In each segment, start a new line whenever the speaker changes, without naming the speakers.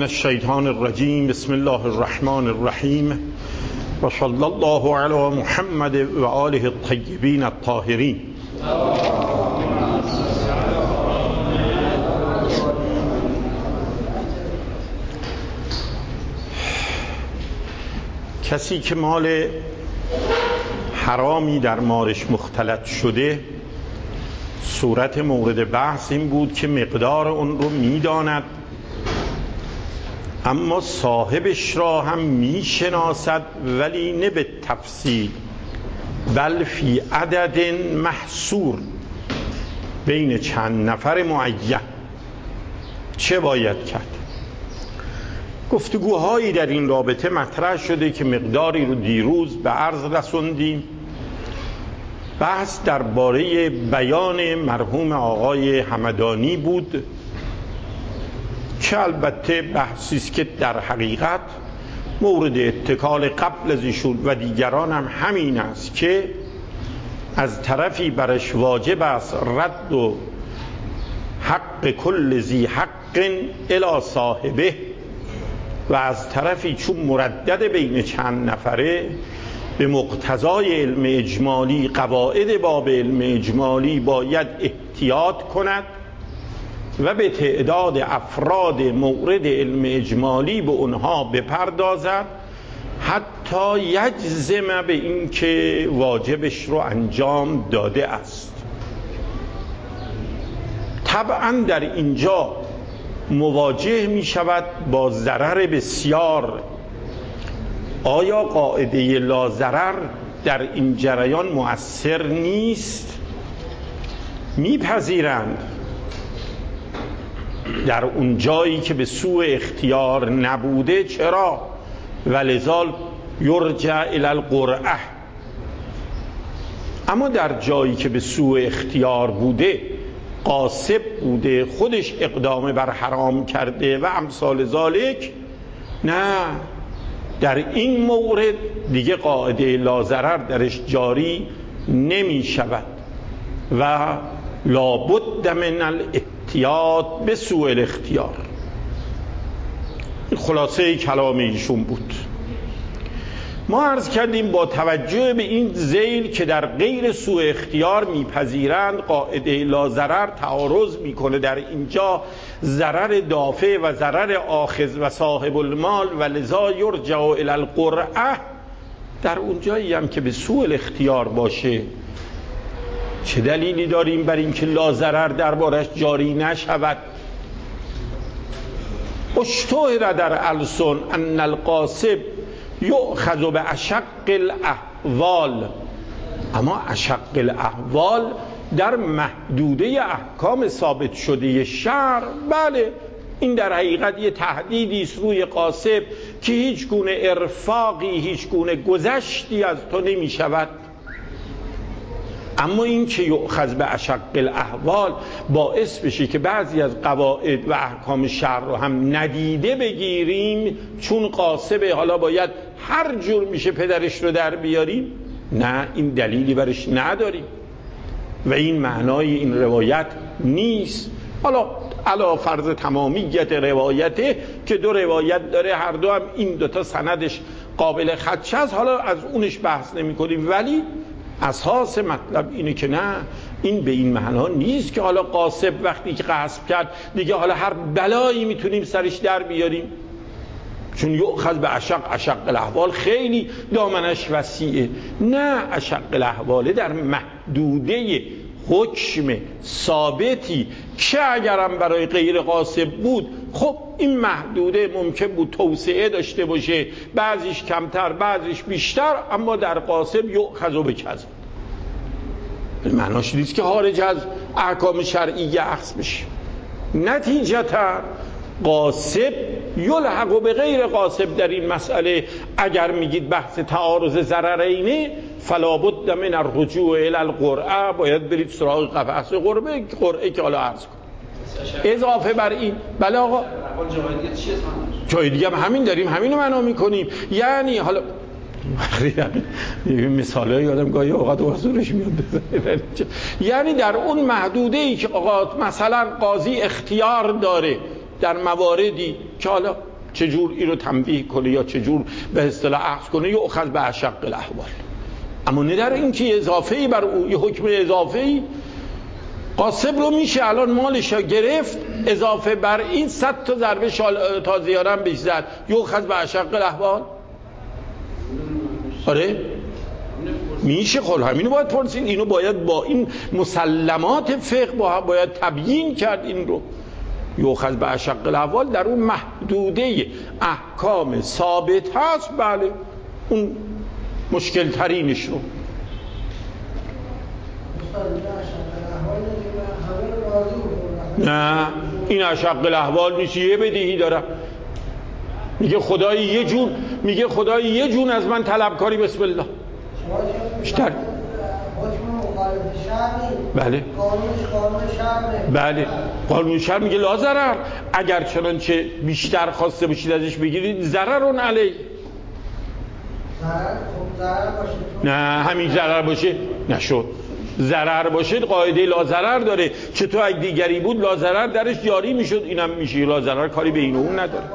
من الشیطان الرجیم. بسم الله الرحمن الرحیم و صلی الله علی محمد و آله الطیبین الطاهرین. کسی که مال حرامی در مالش مختلط شده، صورت مورد بحث این بود که مقدار اون رو میداند، اما صاحبش را هم میشناسد، ولی نه به تفصیل بل فی عدد محصور، بین چند نفر معین. چه باید کرد؟ گفتگوهایی در این رابطه مطرح شده که مقداری رو دیروز به عرض رسوندیم. بحث درباره بیان مرحوم آقای همدانی بود که البته بحثی است که در حقیقت مورد اتکال قبل از ایشون و دیگران هم همین است که از طرفی برش واجب است رد و حق کل ذی حق الی صاحبه، و از طرفی چون مردد بین چند نفره به مقتضای علم اجمالی، قواعد باب علم اجمالی باید احتیاط کند و به تعداد افراد مورد علم اجمالی به اونها بپردازد حتی یجزم به این که واجبش رو انجام داده است. طبعا در اینجا مواجه می شود با ضرر بسیار. آیا قاعده لا ضرر در این جریان مؤثر نیست؟ میپذیرند در اون جایی که به سوء اختیار نبوده. چرا؟ ولذا یرجع الی القرعه. اما در جایی که به سوء اختیار بوده، غاصب بوده، خودش اقدام بر حرام کرده و امثال ذالک، نه، در این مورد دیگه قاعده لا ضرر درش جاری نمی شود و لابد من الاحتیاط به سوء الاختیار. خلاصه کلام ایشون بود. ما عرض کردیم با توجه به این ذیل که در غیر سوء اختیار میپذیرند قاعده لا ضرر تعارض میکنه در اینجا، ضرر دافع و ضرر آخذ و صاحب المال، و لذا یرجع الی القرعه. در اونجایی هم که به سوء الاختیار باشه، چه دلیلی داریم بر این که لا ضرر دربارش جاری نشود؟ اشتهر در السن ان الغاصب یؤخذ باشق الاحوال. اما اشق الاحوال در محدوده احکام ثابت شده شرع، بله، این در حقیقت یه تهدیدی است روی غاصب که هیچ گونه ارفاقی، هیچ گونه گذشتی از تو نمی شود. اما این که یؤخذ باشق الاحوال باعث بشه که بعضی از قواعد و احکام شرع رو هم ندیده بگیریم چون غاصبه، حالا باید هر جور میشه پدرش رو در بیاریم، نه، این دلیلی برش نداریم و این معنای این روایت نیست. حالا علی فرض تمامیت روایته که دو روایت داره، هر دو هم این دوتا سندش قابل خدشه است، حالا از اونش بحث نمی کنیم، ولی اساس مطلب اینه که نه، این به این معنا نیست که حالا غاصب وقتی که غصب کرد دیگه حالا هر بلایی میتونیم سرش در بیاریم، چون یؤخذ باشق الاحوال خیلی دامنش وسیعه. نه، اشق الاحوال در محدوده حکم ثابتی که اگرم برای غیر غاصب بود، خب این محدوده ممکن بود توسعه داشته باشه، بعضیش کمتر بعضیش بیشتر، اما در غاصب یؤخذ بکذا معناش نیست که خارج از احکام شرعیه اخذ بشه. نتیجتا غاصب یلحق به غیر غاصب در این مسئله. اگر میگید بحث تعارض ضررینه، فلا بد من الرجوع الی القرعه، باید برید سراغ بحث قرعه که حالا عرض کن. اضافه بر این، بله آقا، جای دیگه هم همین داریم، همینو معنا میکنیم. یعنی حالا مثاله یادم گاهی اوقات حضورش میاد بزنه، یعنی در اون محدوده ای که مثلا قاضی اختیار داره در مواردی که حالا چجور این رو تنبیه کنه یا چجور به اصطلاح اخذ کنه، یؤخذ بأشق الاحوال. اما نه در این که اضافه‌ای بر او، یه حکم اضافه‌ای. قاسب رو میشه الان مالش گرفت، اضافه بر این 100 تا ضربه تازیانه هم بهش زد، یؤخذ بأشق الاحوال. آره میشه. خب همینو باید پرسید، اینو باید با این مسلمات فقه باید تبیین کرد. این رو یؤخذ بأشق الاحوال در اون محدوده احکام ثابت هست، بله اون مشکل ترینش رو. نه این اشق الاحوال نیست، یه بدهی دارم. میگه خدای یه جون از من طلبکاری، بسم الله. بیشتر بله بله قانون شرع میگه لا ضرر. اگر چنانچه بیشتر خواسته باشید ازش بگیرید ضرر علیه. نه همین ضرر باشه نشد. ضرر باشه قاعده لا ضرر داره. چطور اگه دیگری بود لا ضرر درش جاری میشد، اینم میشه لا ضرر، کاری به این و اون نداره.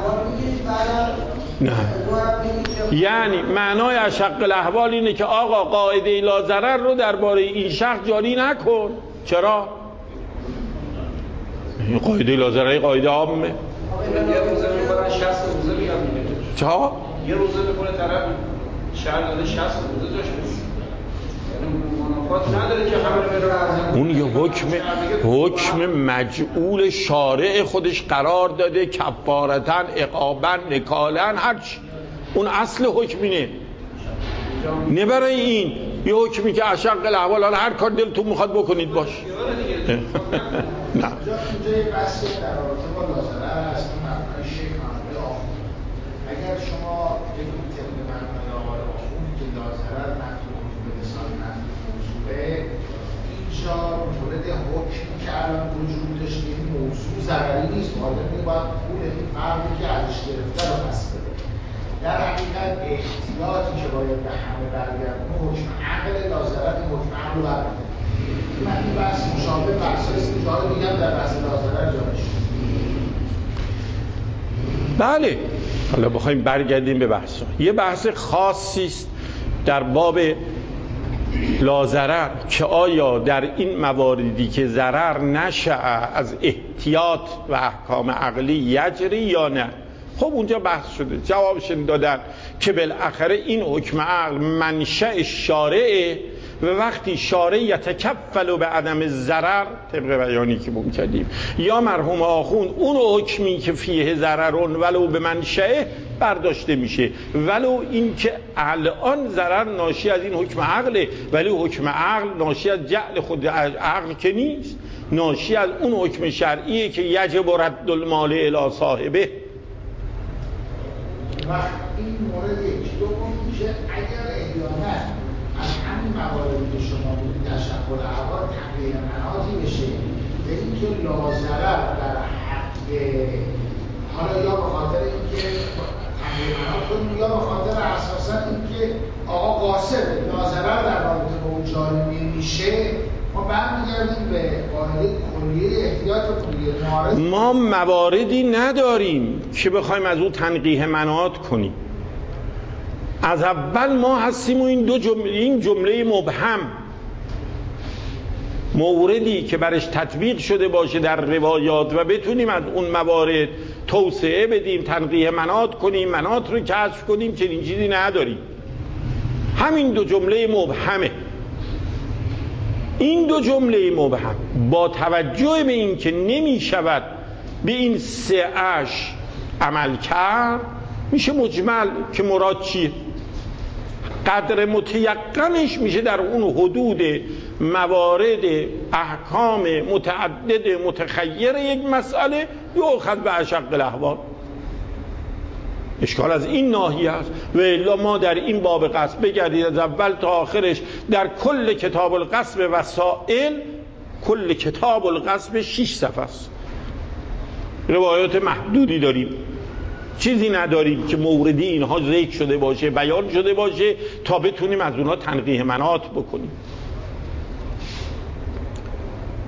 نه یعنی معنای اشق الاحوال اینه که آقا قاعده لا ضرر رو درباره این شخص جاری نکن. چرا؟ این قاعده لا ضرر قاعده عامه.
یه روزه میکنن 60 روزه میگم دیگه.
چا؟
یه روزه میکنه طرف شهر داده 60 روزه داشت. نداره که
اون یه حکم مجعول شارع خودش قرار داده، کفارتن، عقابن، نکالن، هرچی. اون اصل حکمینه. نه برای این یه حکمی که اشق الاحوال هر کار دلتون میخواد بکنید باش. نه
اینجا یه بحث در رابطه با لازره هست که مبنای شیخ محمد آخوند. اگر شما بگید طبق مبنای آقای آخوند که لازره مطلوب به لسان موضوعه، اینجا مورد حکمی که الان وجود داشته این موضوع ضرری نیست، مالک باید پول این فردی که ازش گرفته رو پس بده. در حقیقت احتیاطی که باید به همه برگردونه حکم عقل لازرت، حکم عقل رو برگردونه. من این بحث مشابه بحثایست که جای دیگه هم در بحث لازرت جایش.
بله حالا بخوایم برگردیم به بحث. یه بحث خاصی است در باب لا که آیا در این مواردی که ضرر نشأ از احتیاط و احکام عقلی یجری یا نه. خب اونجا بحث شده، جوابش دادن که بالاخره این حکم عقل منشأ شارعه و وقتی شارع یتکفل به عدم ضرر طبق بیانی که بون کردیم یا مرحوم آخوند اون حکمی که فیه ضررون ولو به منشأ برداشته میشه، ولو این که الان ضرر ناشی از این حکم عقله، ولی حکم عقل ناشی از جعل خود عقل که نیست، ناشی از اون حکم شرعیه که یجب رد المال الی صاحبه.
و این مورد یکی. دوم میشه اگر احیانا از همین مواردی که شما بودید اشق الاحوال تغییر مناطی بشه به اینکه لا در حق، حالا یا به خاطر اینکه تغییر مناط کنیم یا به خاطر اساسا اینکه آقا قاصد لا در رابطه با اون جاری نمیشه، ما برمیگردیم به قاعده کلیه احتیاط کلیه معارض.
ما مواردی نداریم که بخوایم از اون تنقیح مناط کنیم. از اول ما هستیم و این جمله مبهم موردی که برش تطبیق شده باشه در روایات و بتونیم از اون موارد توسعه بدیم، تنقیح مناط کنیم، مناط رو کشف کنیم، چنین چیزی نداریم. همین دو جمله مبهمه. این دو جمله مبهم با توجه به این که نمی شود به این سه اش عمل کرد، میشه مجمل که مراد چیه؟ قدر متیقنش میشه در اون حدود موارد احکام متعدد متخیر یک مسئله یؤخذ بأشق الاحوال. اشکال از این ناحیه است. و الا ما در این باب قصب بگردید از اول تا آخرش در کل کتاب القصب وسائل، کل کتاب القصب 6 صفحه است. روایات محدودی داریم، چیزی نداریم که موردی اینها ذکر شده باشه، بیان شده باشه تا بتونیم از اونها تنقیح مناط بکنیم.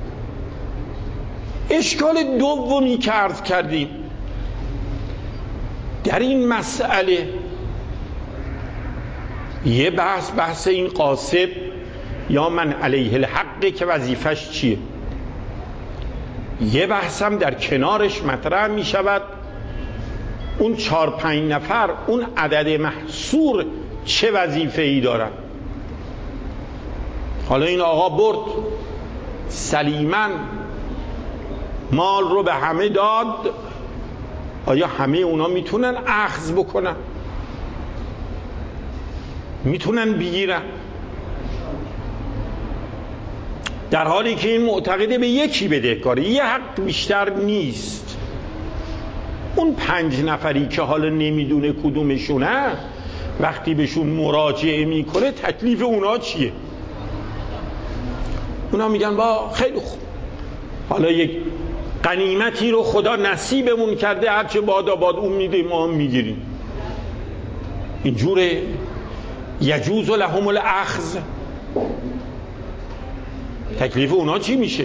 اشکال دومی که عرض کردیم در این مسئله یه بحث این قاسب یا من علیه الحق که وظیفش چیه، یه بحثم در کنارش مطرح می شود اون 4-5 نفر اون عدد محصور چه وظیفه‌ای دارن. حالا این آقا برد سلیماً مال رو به همه داد، آیا همه اونا میتونن اخذ بکنن؟ میتونن بگیرن؟ در حالی که این معتقده به یکی بدهکاره، یه حق بیشتر نیست. اون 5 نفری که حالا نمیدونه کدومشونه وقتی بهشون مراجعه میکنه تکلیف اونا چیه؟ اونا میگن با خیلی خوب، حالا یک غنیمتی رو خدا نصیبمون کرده، هرچه باد اون میده ما هم میگیریم. اینجوره یجوز لهم الاخذ. تکلیف اونا چی میشه؟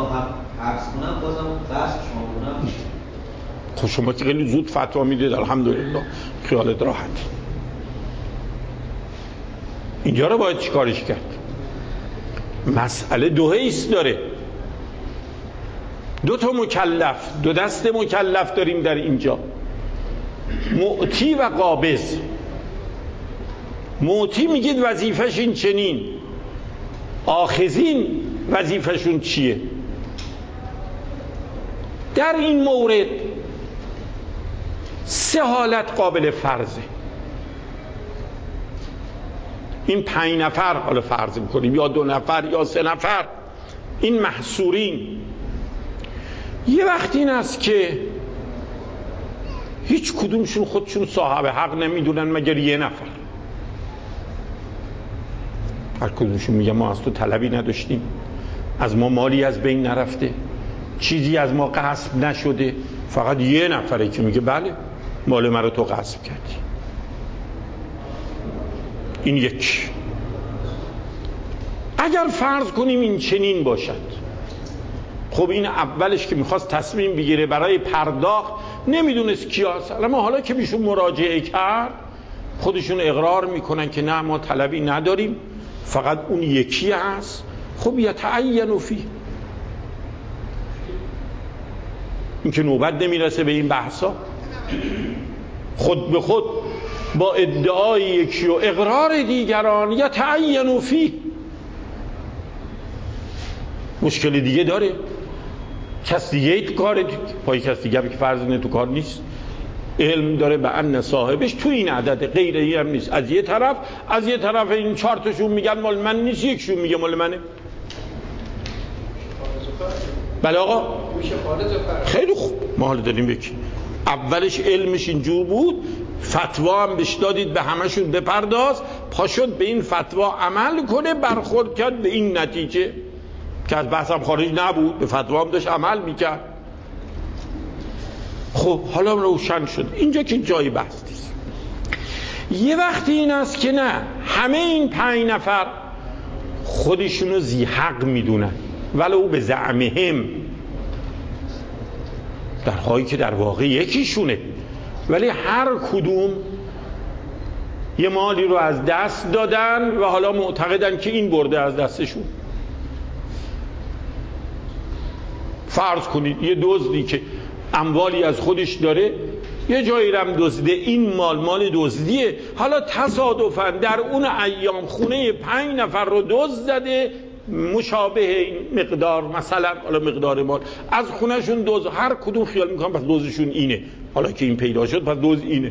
خب شما که خیلی زود فتوا میدید، الحمدلله، خیالت راحت. اینجا رو باید چیکارش کرد؟ مسئله دو حیث داره، 2 تا مکلف، 2 دسته مکلف داریم در اینجا، معطی و قابض. معطی میگید وظیفش این چنین، آخذین وظیفشون چیه؟ در این مورد 3 حالت قابل فرضه. این 5 نفر حالا فرض میکنیم، یا 2 نفر یا 3 نفر، این محصورین. یه وقت این است که هیچ کدومشون خودشون صاحب حق نمیدونن مگر یه نفر. هر کدومشون میگه ما از تو طلبی نداشتیم، از ما مالی از بین نرفته، چیزی از ما غصب نشده. فقط یه نفره که میگه بله مال من رو تو غصب کردی. این یک. اگر فرض کنیم این چنین باشد، خب این اولش که میخواست تصمیم بگیره برای پرداخت نمیدونست کی هست، اما حالا که بیشون مراجعه کرد خودشون اقرار میکنن که نه ما طلبی نداریم، فقط اون یکی هست. خب یتعین فیه. این که نوبت نمیرسه به این بحثا، خود به خود با ادعای یکی و اقرار دیگران یتعین فیه. مشکل دیگه داره، کس دیگه تو کاره، پای کس دیگه که فرض نه تو کار نیست، علم داره به ان صاحبش تو این عدد، غیر این هم نیست. از یه طرف این 4 تاشون میگن مال من نیست، یکشون میگه مال منه. بله آقا خیلی خوب، ما حالا داریم بکی اولش علمش اینجور بود، فتوا هم بهش دادید به همشون بپرداز، پاشد به این فتوا عمل کنه، برخورد کرد به این نتیجه که از بحثم خارج نبود، به فتوا هم داشت عمل میکرد. خب حالا روشن شد اینجا که جای بحث نیست. یه وقتی این است که نه، همه این 5 نفر خودشونو ذی حق میدونن ولو به زعمهم، در حالی که در واقع یکیشونه، ولی هر کدوم یه مالی رو از دست دادن و حالا معتقدن که این برده از دستشون. فرض کنید یه دزدی که اموالی از خودش داره، یه جایی رم دزده، این مال دزدیه، حالا تصادفاً در اون ایام خونه 5 نفر رو دزد زده، مشابه این مقدار، مثلا حالا مقدار مال از خونهشون دزد، هر کدوم خیال میکنم پس دزدشون اینه، حالا که این پیدا شد پس دزد اینه.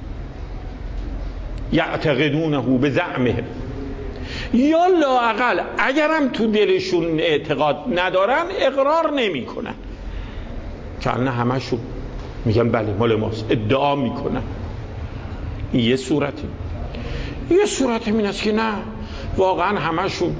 یعتقدونه به زعمهم، یا لااقل اگرم تو دلشون اعتقاد ندارن اقرار نمی کنن، که نه همشون میگن بله مال ماست، ادعا میکنن. این یه صورتی. یه صورت این است که نه، واقعا همشون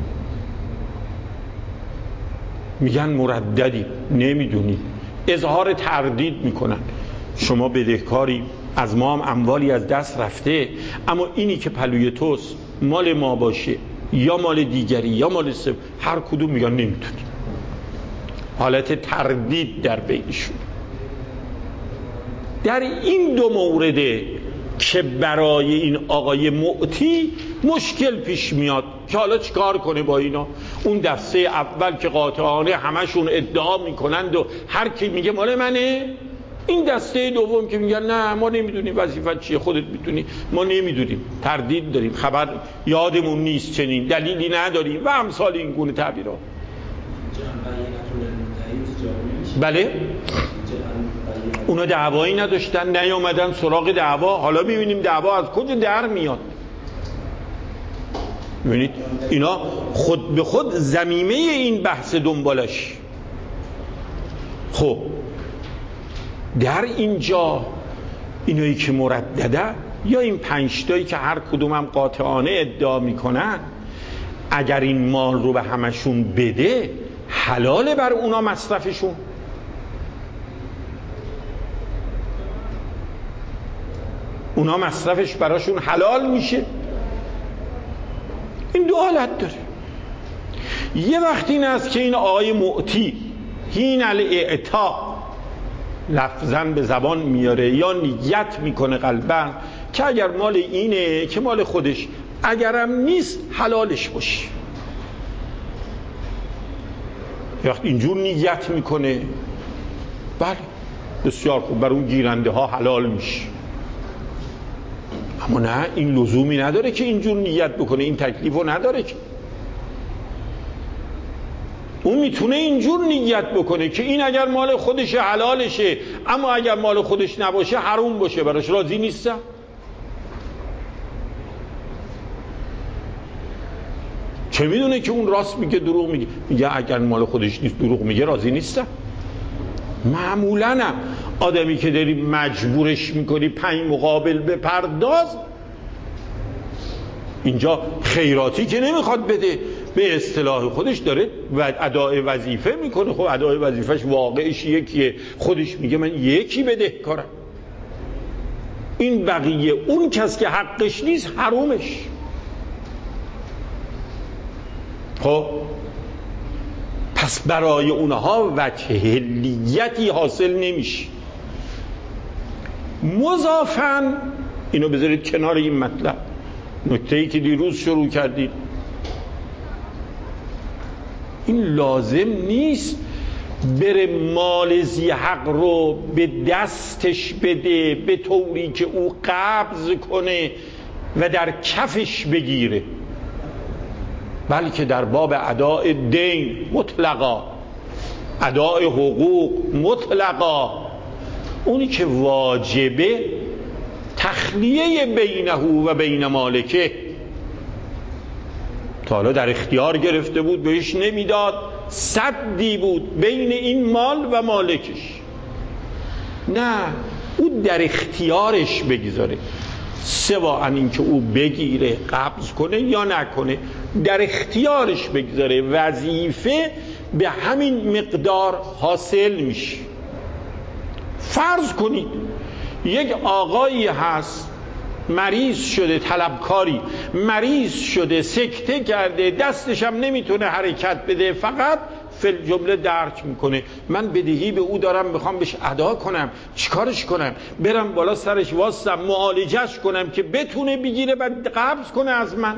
میگن مرددی، نمیدونی، اظهار تردید میکنن. شما بدهکاری، از ما هم اموالی از دست رفته، اما اینی که پلوی توست مال ما باشه یا مال دیگری یا مال سب، هر کدوم میگن نمیتونی. حالت تردید در بینشون. در این دو مورده که برای این آقای معطی مشکل پیش میاد که حالا چیکار کنه با اینا. اون دسته اول که قاطعانه همشون ادعا میکنند و هر کی میگه مال منه، این دسته دوم که میگن نه ما نمیدونیم وظیفت چیه، خودت میدونی، ما نمیدونیم، تردید داریم، خبر یادمون نیست، چنین دلیلی نداریم و امثال این گونه تعبیرات. بله اونا دعوایی نداشتن، نیامدن سراغ دعوا. حالا میبینیم دعوا از کجا در میاد. میبینید اینا خود به خود ضمیمه این بحث دنبالش. خب در اینجا اینایی که مردده یا این 5 تایی که هر کدوم هم قاطعانه ادعا میکنن اگر این مال رو به همشون بده حلاله بر اونا مصرفشون. اونا مصرفش براشون حلال میشه. این دو حالت داره. یه وقت این است که این آقای معطی هین الاعطا لفظاً به زبان میاره یا نیت میکنه قلباً که اگر مال اینه که مال خودش، اگرم نیست حلالش باشه. یه وقت اینجور نیت میکنه بله بسیار خوب، بر اون گیرنده ها حلال میشه. اما نه، این لزومی نداره که اینجور نیت بکنه، این تکلیفو نداره که. اون میتونه اینجور نیت بکنه که این اگر مال خودشه حلالشه، اما اگر مال خودش نباشه حرام باشه، براش راضی نیستم. چه میدونه که اون راست میگه دروغ میگه؟ میگه اگر مال خودش نیست دروغ میگه، راضی نیستم. معمولاً هم آدمی که داری مجبورش میکنی 5 مقابل بپرداز، اینجا خیراتی که نمیخواد بده، به اصطلاح خودش داره ادای وظیفه میکنه. خب ادای وظیفش واقعش یکیه، خودش میگه من یکی بدهکارم. این بقیه اون کس که حقش نیست حرومش. خب پس برای اونها وجه حلیتی حاصل نمیشه. مضافاً اینو بذارید کنار این مطلب، نکته‌ای که دیروز شروع کردید، این لازم نیست بره مال ذی حق رو به دستش بده به طوری که او قبض کنه و در کفش بگیره، بلکه در باب اداء دین مطلقا، اداء حقوق مطلقا، اونی که واجبه تخلیه بینه و بین مالکه. تا حالا در اختیار گرفته بود بهش نمیداد، سدی بود بین این مال و مالکش. نه، او در اختیارش بگذاره، سواء این که او بگیره قبض کنه یا نکنه، در اختیارش بگذاره. وظیفه به همین مقدار حاصل میشه. فرض کنید یک آقایی هست مریض شده، طلبکاری مریض شده، سکته کرده، دستش هم نمیتونه حرکت بده، فقط فی الجمله درک میکنه. من بدهی به او دارم، میخوام بهش ادا کنم، چیکارش کنم؟ برم بالا سرش واسم معالجش کنم که بتونه بگیره و قبض کنه از من؟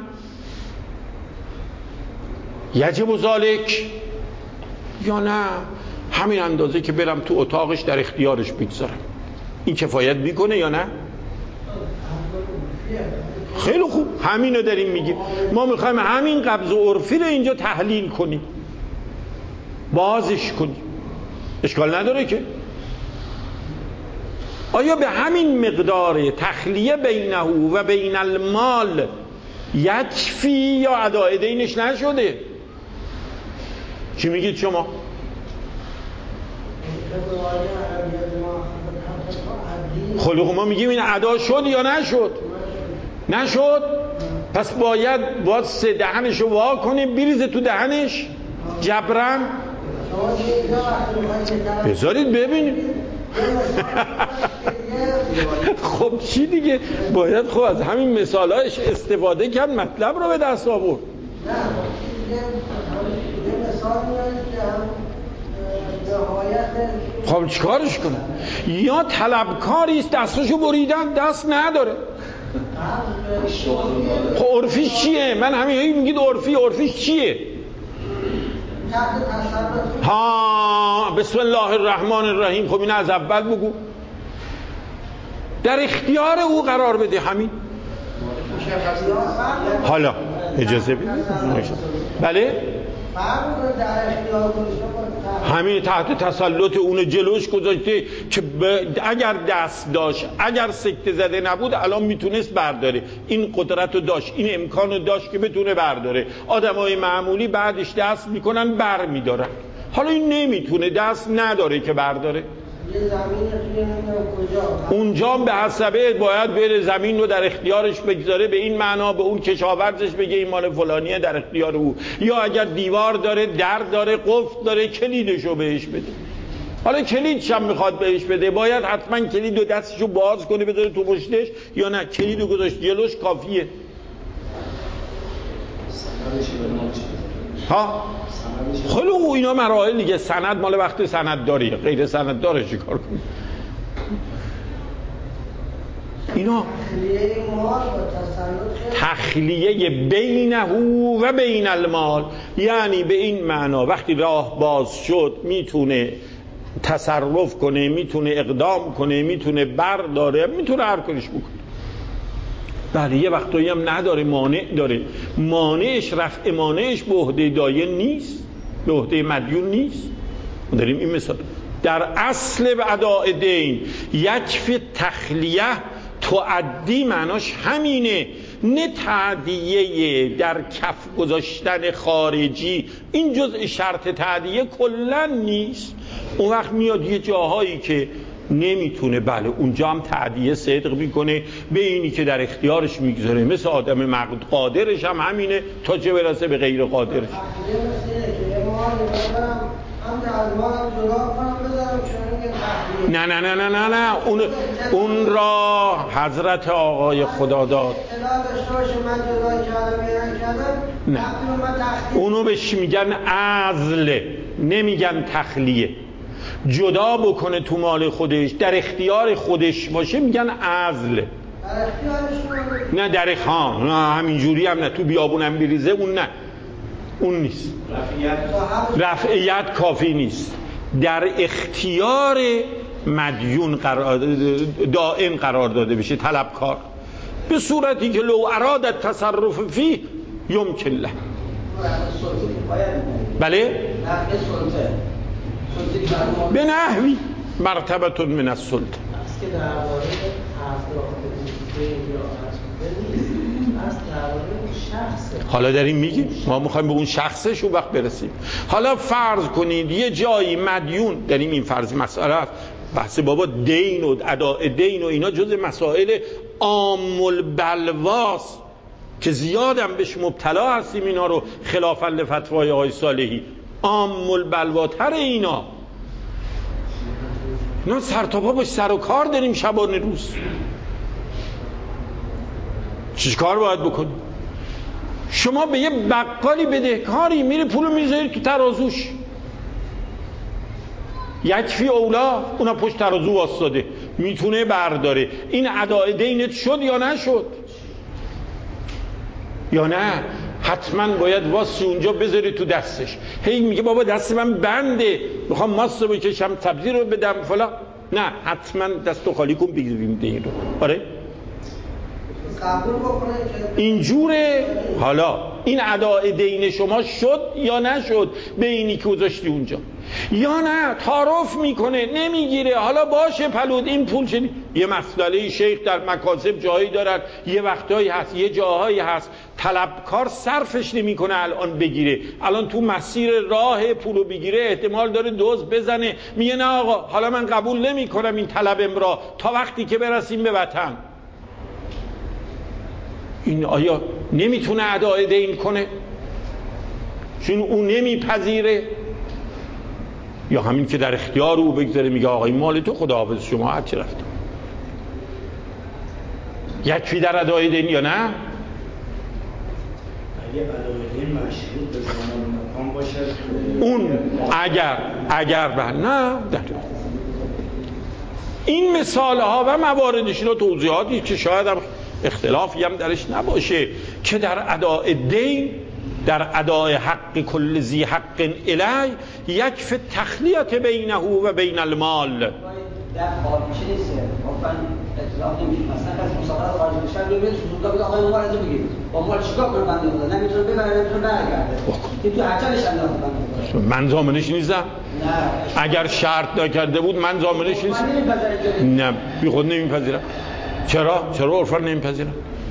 یجب ذالک یا نه همین اندازه که برم تو اتاقش در اختیارش بگذارم؟ این کفایت میکنه یا نه؟ خیلی خوب، همینو داریم میگیم. ما میخوایم همین قبض عرفی رو اینجا تحلیل کنیم، بازش کنیم. اشکال نداره که آیا به همین مقدار تخلیه بینه و بین المال یکفی یا ادای دینش نشده؟ چی میگید شما؟ خیلی خوب، ما میگیم این ادا شد یا نشد؟ نشد. پس باید دهنشو وا کنیم بریزه تو دهنش جبران. بذارید ببینیم. خب چی دیگه؟ باید خب از همین مثالایش استفاده کرد، مطلب رو به دست آورد.
یه مثال میارید که هم
خب چیکارش کنه؟ یا طلبکاری است دستشو بریدن دست نداره. خب عرفیش چیه؟ من همین میگید عرفیش چیه؟ ها بسم الله الرحمن الرحیم. خب این از اول بگو. در اختیار او قرار بده. همین. حالا اجازه بدید. بله همین تحت تسلط اون جلوش گذاشته که اگر دست داشت، اگر سکته زده نبود الان میتونست برداره. این قدرت رو داشت، این امکان رو داشت که بتونه برداره. آدمای معمولی بعدش دست میکنن بر میدارن. حالا این نمیتونه، دست نداره که برداره. اونجا به حسبه باید بره زمین رو در اختیارش بگذاره، به این معنا به اون کشاورزش بگه این مال فلانیه در اختیار او. یا اگر دیوار داره، در داره، قفل داره، کلیدشو بهش بده. حالا کلیدش هم میخواد بهش بده، باید حتما کلید و دستشو باز کنه بذاره تو پشتش، یا نه کلیدو گذاشت جلوش کافیه. ها خیلی اینا مراحل دیگه. سند مال وقت سند داری، غیر سند داره چیکار کنی؟ اینا تخلیه بینه و بین المال، یعنی به این معنا وقتی راه باز شد میتونه تصرف کنه، میتونه اقدام کنه، میتونه برداره، میتونه هر کاریش بکنه. بله یه وقتایی هم نداره، مانع داره. مانعش رفع مانعش به عهده داین نیست، به عهده مدیون نیست. داریم این مثال در اصل اداء دین یکفی تخلیه تعدی معناش همینه، نه تعدیه در کف گذاشتن خارجی. این جزء شرط تعدیه کلن نیست. اون وقت میاد یه جاهایی که نمیتونه، بله اونجا هم تعدیه صدق میکنه به اینی که در اختیارش میگذاره. مثل آدم قادرش هم همینه تا چه برسه به غیر قادرش. نه نه نه نه نه نه اون را حضرت آقای خدا داد. نه اونو بهش میگن عزل، نمیگن تخلیه. جدا بکنه تو مال خودش، در اختیار خودش باشه میگن عزل. نه در اختیار، نه همینجوری هم نه، تو بیابون هم بریزه اون نه، اون نیست. رفعیت کافی نیست. در اختیار مدیون دائم قرار داده بشه، طلبکار، به صورتی که لو اراد تصرف فيه یمکن له. بله به نحوی مرتبه من السلطه.
که درباره
حالا داریم میگیم، ما میخوایم به اون شخصش اون وقت برسیم. حالا فرض کنید یه جایی مدیون، داریم این فرض مسئله است، بحث بابا دین و اداء دین و اینا جز مسائل عام البلواست که زیادم بهش مبتلا هستیم. اینا رو خلافا لفتوای آقای صالحی عام البلواتر اینا سر تا پا باش سر و کار داریم شبانه روز. چی کار باید بکنی؟ شما به یه بقالی بدهکاری میری پولو میذاری تو ترازوش، یکفی اولا اونا پشت ترازو واسطاده میتونه برداره. این اداء دینت شد یا نشد؟ یا نه حتما باید واسی اونجا بذاری تو دستش. هی میگه بابا دست من بنده میخوام ماست رو بکشم سبزی رو بدم فلان. نه حتما دستو خالی کن بگیریم دین رو. آره اینجوره. حالا این اداء دین شما شد یا نشد به اینی که گذاشتی اونجا، یا نه تعارف میکنه نمیگیره. حالا باشه پلود این پول شدی. یه مسئله شیخ در مکاسب جایی دارن، یه وقتایی هست یه جاهایی هست طلبکار صرفش نمیکنه الان بگیره، الان تو مسیر راه پولو بگیره احتمال داره دزد بزنه. میگه نه آقا حالا من قبول نمیکنم این طلبم را تا وقتی که برسیم به وطن. این آیا نمیتونه اداء دین کنه چون اون نمیپذیره؟ یا همین که در اختیار او بگذاره میگه آقا این مال تو خداحافظ شما هر چی رفت. یکفی در اداء دین یا نه؟
اگه اداء دین مشروط به زمان مکان
اون اگر نه در این مثال ها و مواردش رو توضیحاتی که شاید هم اختلافی هم درش نباشه که در اداء دین، در اداء حق کل ذی حق الی یکفی تخلیه بینه و بین المال.
در خارجی نیست واقعا اطلاق نمیشه. مثلا از مسافرت خارج کشور میاد سوزوکا بگه آقای مال ازو بگیر با مال چیکار کنه بنده خدا نمیتونه ببره نمیتونه برگرده این تو اجلش انداخته بنده خدا.
من ضامنش نیستم.
نه
اگر شرط نکرده بود من ضامنش نیستم. نه بی خود نمیپذیرم. چرا عرفا نمیپذیرم؟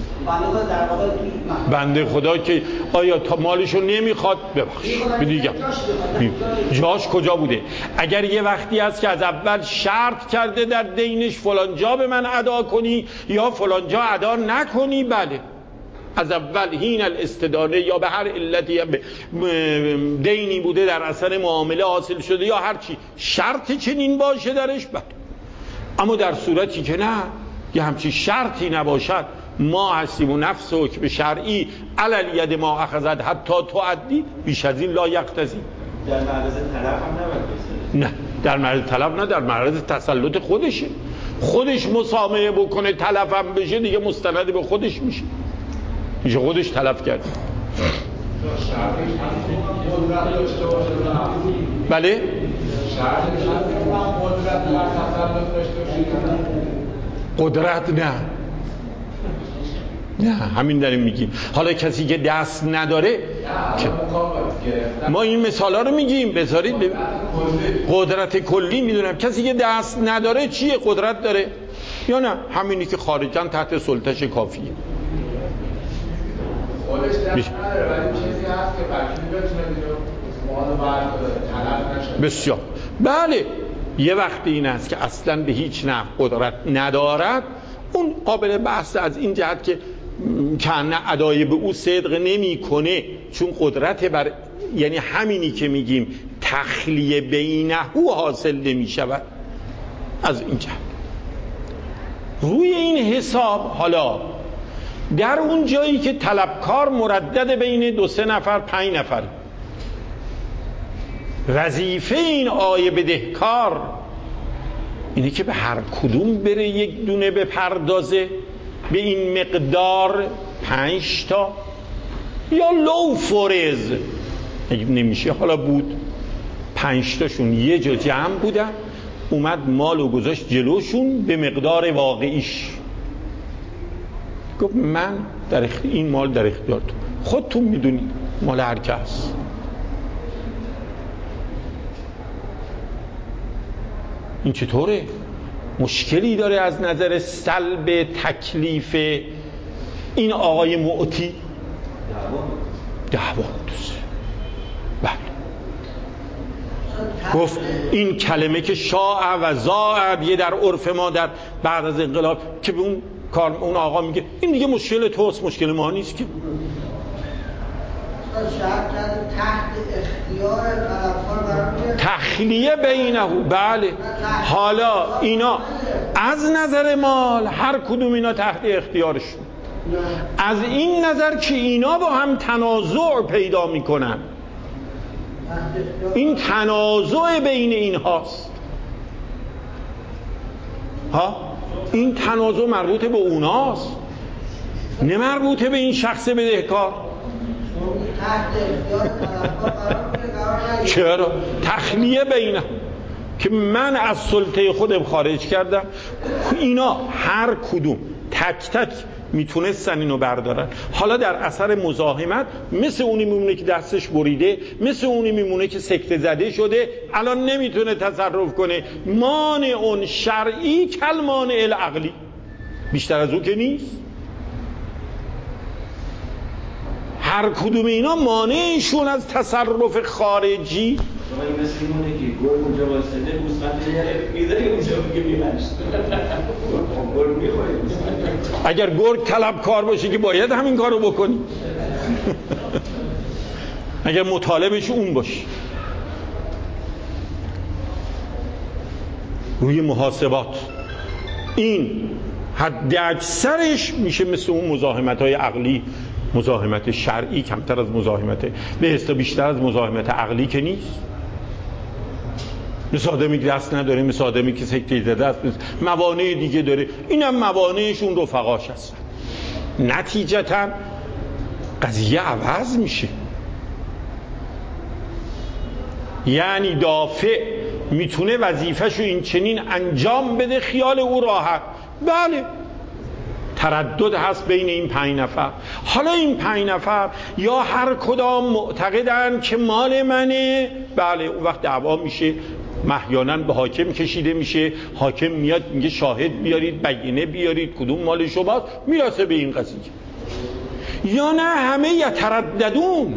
بنده خدا که آیا تا مالشو نمیخواد ببخش بدیگم جاش کجا بوده؟ اگر یه وقتی هست که از اول شرط کرده در دینش فلان جا به من ادا کنی یا فلان جا ادا نکنی، بله از اول هین الاستدانه یا به هر علتی دینی بوده در اثر معامله حاصل شده یا هر چی شرط چنین باشه درش، بله. اما در صورتی که نه یه همچی شرطی نباشد، ما هستیم و نفس حکم شرعی علی ید ما اخذت حتی تعدی، بیش از این لا یقتضی.
در معرض طلب هم نباید
نه در معرض طلب نه، در معرض تسلط خودشه. خودش مسامحه بکنه طلب هم بشه دیگه مستند به خودش میشه خودش طلب کرده. بله قدرت نه همین داریم میگیم. حالا کسی که دست نداره ما این مثالا رو میگیم بذارید قدرت کلی میدونم. کسی که دست نداره چیه؟ قدرت داره یا نه؟ همینی که خارجاً تحت سلطش کافیه.
خودش دست نداره ولی چیزی هست که وکیل بتونه دیگه مال طلب نشه.
بسیار بله. یه وقتی این است که اصلاً به هیچ نحو قدرت ندارد، اون قابل بحث از این جهت که کنه ادای به او صدق نمی کنه، چون قدرت بر یعنی همینی که میگیم تخلیه بینه حاصل نمی شود. از این جهت روی این حساب حالا در اون جایی که طلبکار مردد بین 2-3 نفر 5 نفر، وظیفه این آیه بدهکار اینه که به هر کدوم بره یک دونه بپردازه به این مقدار 5 تا یا لو فرض نمیشه. حالا بود 5 تاشون یه جا جمع بودن، اومد مالو گذاشت جلوشون به مقدار واقعیش، گفت من این مال در اختیارتون، خودتون میدونید مال هر کس. این چطوره؟ مشکلی داره از نظر سلب تکلیف این آقای معطی؟ دعوا دوست. بله گفت این کلمه که شاع و زاعد یه در عرف ما در بعد از انقلاب که به اون آقا میگه این دیگه مشکل توست، مشکل ما نیست که.
تحت اختیار طرفدار قرار میگیره،
تخلیه بینه. بله حالا اینا از نظر مال هر کدوم اینا تحت اختیارشون، از این نظر که اینا با هم تنازع پیدا میکنن، این تنازع بین این هاست این تنازع مربوط به اوناست، نه مربوط به این شخص بدهکار. چرا؟ تخلیه بینه که من از سلطه خودم خارج کردم، اینا هر کدوم تک تک میتونستن اینو بردارن. حالا در اثر مزاحمت مثل اونی میمونه که دستش بریده، مثل اونی میمونه که سکته زده شده، الان نمیتونه تصرف کنه. مانع اون شرعی کل مانع العقلی، بیشتر از اون که نیست. هر کدوم اینا مانعشون از تصرف خارجی.
این مثل اینونه که گرگ اونجا واسطه گوسفند میذاره اونجا میگه میبرشت گرگ میخوره.
اگر گرگ طلبکار باشه که باید همین کارو بکنی اگر مطالبش اون باشه. روی محاسبات این حد اکثرش میشه مثل اون مزاحمت‌های عقلی مزاحمت شرعی کمتر از مزاحمت به اصطلاح بیشتر از مزاحمت عقلی که نیست. مثل آدمی که دست نداره، مثل آدمی که سکته زده است، موانع دیگه داره، اینم موانعشون رفقاش هستن. نتیجتا قضیه عوض میشه. یعنی دافع میتونه وظیفه‌شو این چنین انجام بده، خیال او راحت. بله تردد هست بین این 5 نفر. حالا این 5 نفر یا هر کدام معتقدن که مال منه، بله اون وقت دعوا میشه، محیانا به حاکم کشیده میشه، حاکم میاد میگه شاهد بیارید، بینه بیارید، کدوم مال شماست، میرسه به این قضیه. یا نه همه یترددون،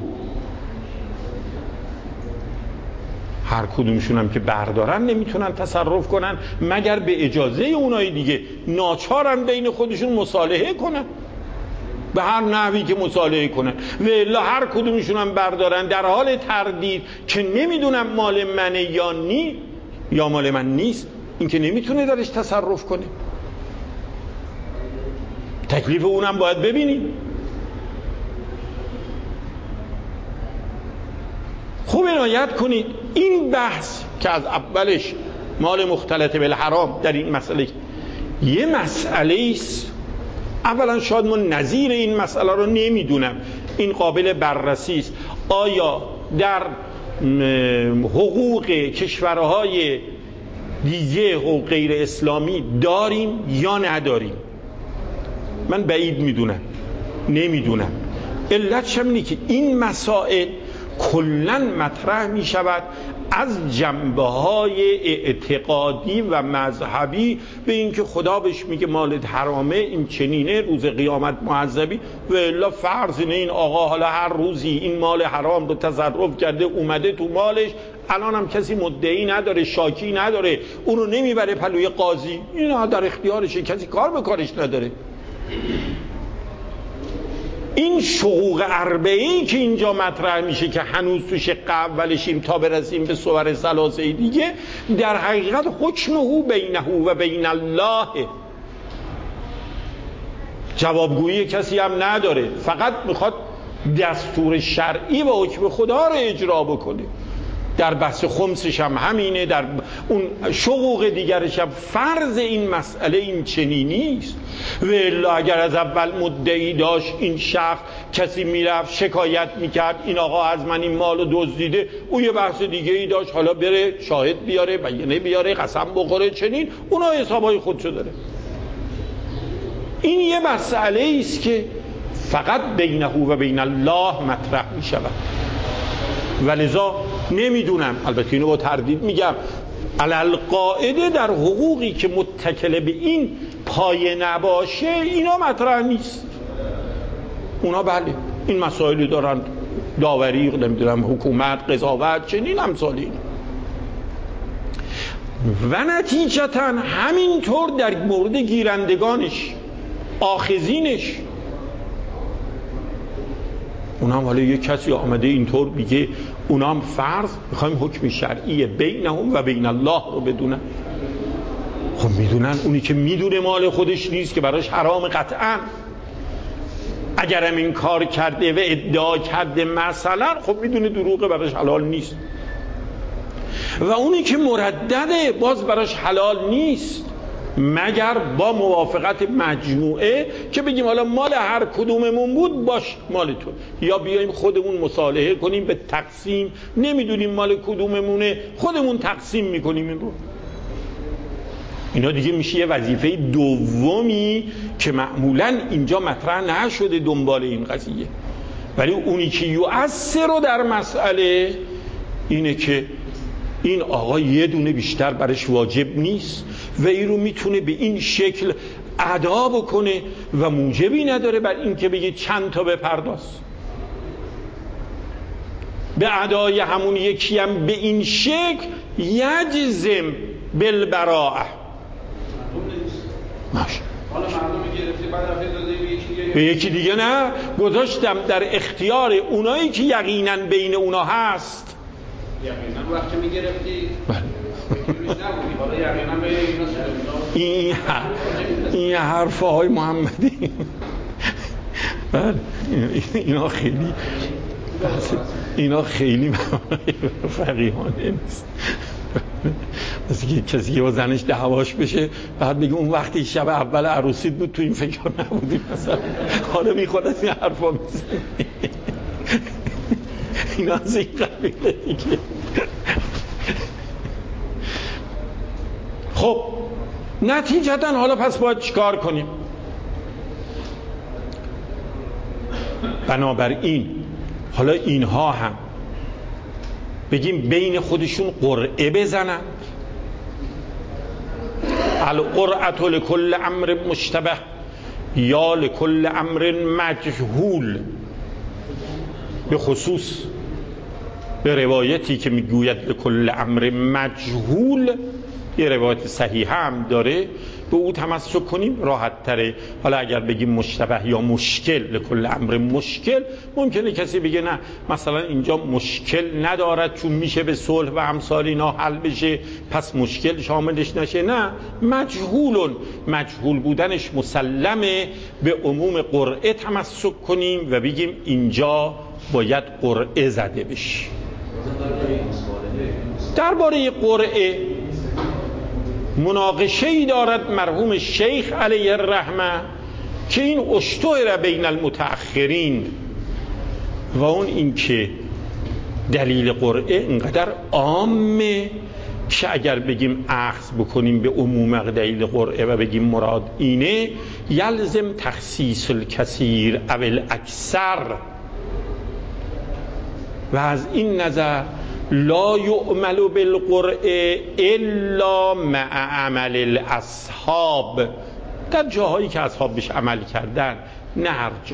هر کدومشون هم که بردارن نمیتونن تصرف کنن مگر به اجازه اونای دیگه، ناچارن بین خودشون مصالحه کنن به هر نحوی که مصالحه کنن، و الا هر کدومشون هم بردارن در حال تردید که نمیدونم مال منه یا نی یا مال من نیست، این که نمیتونه درش تصرف کنه. تکلیف اونم باید ببینیم. خوب عنایت کنید این بحث که از اولش مال مختلط بالحرام در این مسئله یه مسئله است. اولا شاید من نظیر این مسئله رو نمیدونم، این قابل بررسی است. آیا در حقوق کشورهای دیگه حقوق غیر اسلامی داریم یا نداریم؟ من بعید میدونم، نمیدونم. علتش اینه که این مسائل کلن مطرح می شود از جنبه‌های اعتقادی و مذهبی، به اینکه خدا بهش میگه مالت حرامه، این چنینه، روز قیامت معذبی، و الا فرض اینه این آقا حالا هر روزی این مال حرام رو تصرف کرده اومده تو مالش، الان هم کسی مدعی نداره، شاکی نداره، اونو نمیبره پلوی قاضی، اینا در اختیارشه، کسی کار به کارش نداره. این شقوق اربعه‌ای که اینجا مطرح میشه که هنوز تو شق اولشیم تا برسیم به صور ثلاثه دیگه، در حقیقت حکمه بینه و بین الله، جوابگویی کسی هم نداره، فقط میخواد دستور شرعی و حکم خدا رو اجرا بکنه. در بحث خمسش هم همینه، در اون شقوق دیگرش هم فرض این مسئله این چنینی است. و الا اگر از اول مدعی داشت این شخص، کسی میرفت شکایت میکرد این آقا از من این مالو دزدیده، او یه بحث دیگه ای داشت، حالا بره شاهد بیاره، بینه بیاره، قسم بخوره، چنین، اونا حسابای خودشو داره. این یه مسئله است که فقط بینه و بین الله مطرح میشود. ولذا نمیدونم، البته اینو با تردید میگم، علالقاعده در حقوقی که متکل به این پایه نباشه اینا مطرح نیست. اونا بله این مسائلی دارن، داوری، نمیدونم حکومت، قضاوت، چنین امثال این. و نتیجتا همینطور در مورد گیرندگانش، آخذینش، اونام حالا یک کسی آمده اینطور میگه اونام فرض میخوایم حکم شرعی بینهم و بین الله رو بدونن. خب میدونن، اونی که میدونه مال خودش نیست که براش حرام قطعا، اگرم این کار کرده و ادعا کرده مثلا، خب میدونه دروغه، براش حلال نیست. و اونی که مردده باز براش حلال نیست مگر با موافقت مجموعه که بگیم حالا مال هر کدوممون بود باش مال تو، یا بیایم خودمون مصالحه کنیم به تقسیم، نمیدونیم مال کدوممونه خودمون تقسیم میکنیم این رو. اینا دیگه میشه یه وظیفه دومی که معمولاً اینجا مطرح نشده دنبال این قضیه. ولی اونی که یؤثر رو در مسئله اینه که این آقا یه دونه بیشتر برش واجب نیست و این رو میتونه به این شکل ادا بکنه و موجبی نداره بر این که بگه چند تا بپرداز. به ادای همون یکی هم به این شکل یجزم بالبراءه. ماشا
حالا مردم گرفته بعد رفته داده
به یکی دیگه نه، گذاشتم در اختیار اونایی که یقینا بین اونا هست.
یقینا وقتی میگرفتی حالا یقینا بین اینا
این حرفهای محمدی بله اینا خیلی فقیهانه نیست. مثل که کسی که با زنش دعواش بشه بعد بگه اون وقتی شب اول عروسیت بود تو این فکر نبودی مثلا، حالا میخواد از این حرفا میزنی. اینا از این قبیله دیگه. خب نتیجتا حالا پس باید چیکار کنیم؟ بنابراین حالا اینها هم بگیم بین خودشون قرعه بزنن. القرعة لکل امر مشتبه یا لکل امر مجهول، به خصوص به روایتی که میگوید لکل امر مجهول، یه روایت صحیحه هم داره، به او تمسک کنیم راحت تره. حالا اگر بگیم مشتبه یا مشکل، لکل امر مشکل، ممکنه کسی بگه نه مثلا اینجا مشکل ندارد چون میشه به صلح و امثال اینا حل بشه پس مشکل شاملش نشه. نه، مجهول بودنش مسلمه، به عموم قرعه تمسک کنیم و بگیم اینجا باید قرعه زده بشه. درباره قرعه مناقشه‌ای دارد مرحوم شیخ علیه الرحمه که این اشتهر بین المتأخرین و اون این که دلیل قرعه اینقدر عامه که اگر بگیم اخذ بکنیم به عموم دلیل قرعه و بگیم مراد اینه، یلزم تخصیص الکثیر او الاکثر، و از این نظر لا یعمل بالقرعه الا مع عمل الاصحاب، در جاهایی که اصحاب بهش عمل کردن، نه هر جا.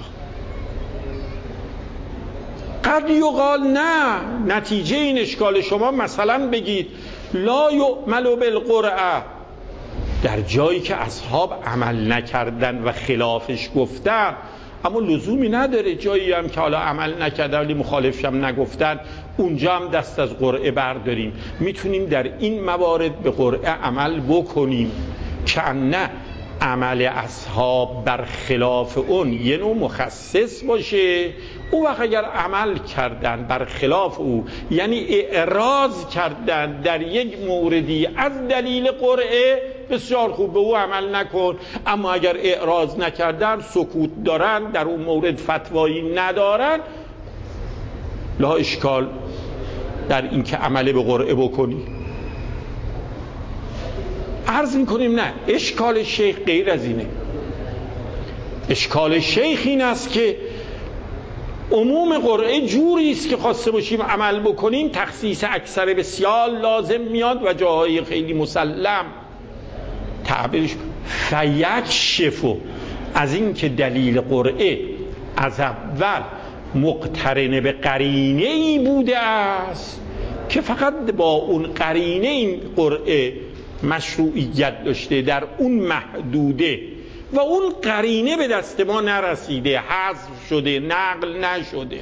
قد یقال نه، نتیجه این اشکال شما مثلا بگید لا یعمل بالقرعه، در جایی که اصحاب عمل نکردن و خلافش گفتن، اما لزومی نداره جایی هم که حالا عمل نکردن ولی مخالفش هم نگفتن اونجا هم دست از قرعه برداریم. میتونیم در این موارد به قرعه عمل بکنیم که نه عمل اصحاب بر خلاف اون یه نوع مخصص باشه. اون وقت اگر عمل کردن بر خلاف او، یعنی اعراض کردن در یک موردی از دلیل قرعه، بسیار خوب، به او عمل نکن. اما اگر اعراض نکردن، سکوت دارن، در اون مورد فتوایی ندارن، لا اشکال در این که عمل به قرعه بکنی. عرض میکنیم نه، اشکال شیخ غیر از اینه. اشکال شیخ این است که عموم قرعه جوری است که خواسته باشیم عمل بکنیم، تخصیص اکثر بسیار لازم میاد و جاهای خیلی مسلم تعبیرش فیکشفو، از این که دلیل قرعه از اول مقترن به قرینه ای بوده است که فقط با اون قرینه این قرعه مشروعیت داشته در اون محدوده و اون قرینه به دست ما نرسیده، حذف شده، نقل نشده.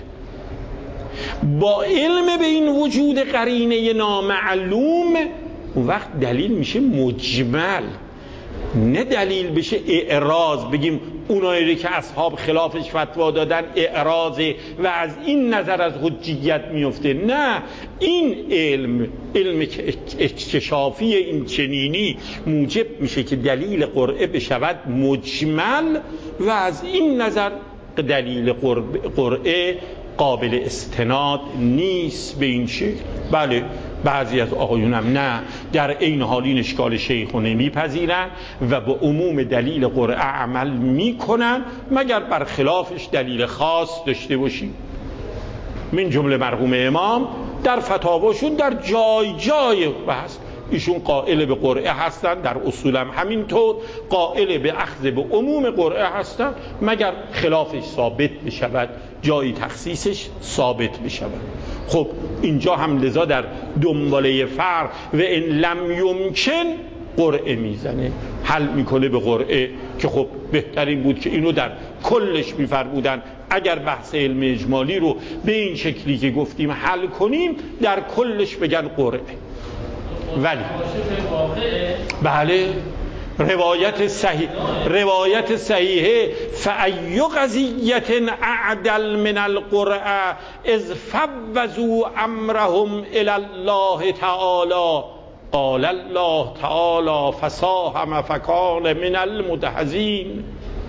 با علم به این وجود قرینه نامعلوم، اون وقت دلیل میشه مجمل، نه دلیل بشه اعراض، بگیم اونایی که اصحاب خلافش فتوا دادن اعراضه و از این نظر از حجیت میفته. نه، این علم اکتشافی این چنینی موجب میشه که دلیل قرعه بشود مجمل و از این نظر دلیل قرعه قابل استناد نیست به این شکل. بله، بعضی از آقایون هم نه، در این حال این اشکال شیخو نمیپذیرن و به عموم دلیل قرعه عمل میکنن مگر بر خلافش دلیل خاص داشته باشیم. من جمله مرحوم امام در فتاواشون در جای جای بحث ایشون قائل به قرعه هستن، در اصول هم همینطور قائل به اخذ به عموم قرعه هستن مگر خلافش ثابت بشود، جایی تخصیصش ثابت بشود. خب اینجا هم لذا در دنباله فرق و ان لم یمکن قرعه میزنه، حل میکنه به قرعه که خب بهترین بود که اینو در کلش میفرمودن اگر بحث علم اجمالی رو به این شکلی که گفتیم حل کنیم در کلش بگن قرعه. ولی بله، روایت صحیحه فأی قضیة اعدل من القرآن اذ فوضوا امرهم الی الله تعالی قال الله تعالی فساهم فکان من المدحضین.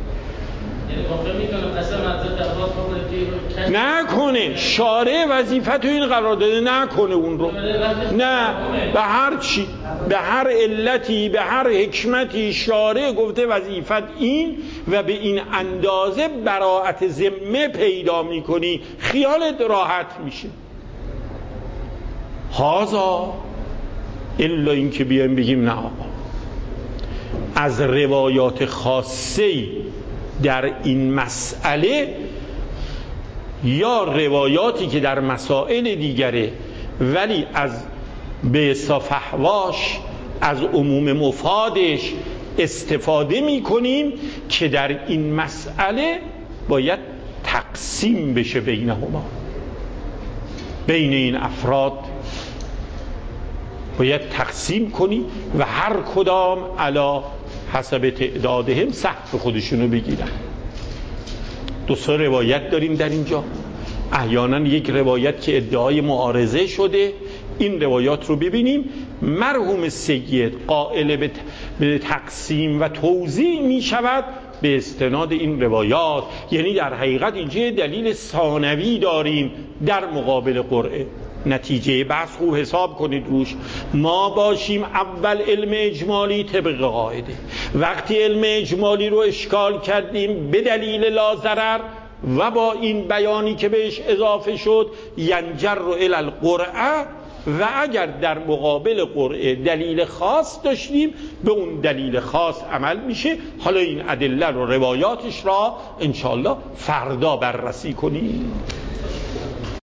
نکنه شارع وظیفه تو این قرار داده، نکنه اون رو، نه به هر چی، به هر علتی، به هر حکمتی شارع گفته وظیفت این و به این اندازه براءت ذمه پیدا میکنی، خیالت راحت میشه. هازا الا این که بیایم بگیم نه آقا از روایات خاصه‌ای در این مسئله یا روایاتی که در مسائل دیگره ولی از به صفحواش از عموم مفادش استفاده می کنیم که در این مسئله باید تقسیم بشه بینهما، بین این افراد باید تقسیم کنی و هر کدام علی حسب تعدادهم سهم خودشونو بگیرن. دو سه روایت داریم در اینجا، احیانا یک روایت که ادعای معارضه شده، این روایات رو ببینیم مرحوم سید قائل به تقسیم و توزیع می شود به استناد این روایات، یعنی در حقیقت اینجا دلیل ثانوی داریم در مقابل قرعه. نتیجه بحث خوب حساب کنید روش، ما باشیم اول علم اجمالی طبق قاعده، وقتی علم اجمالی رو اشکال کردیم به دلیل لا ضرر و با این بیانی که بهش اضافه شد ینجر الی القرعه، و اگر در مقابل قرعه دلیل خاص داشتیم به اون دلیل خاص عمل میشه. حالا این ادله رو روایاتش را انشاءالله فردا بررسی کنیم.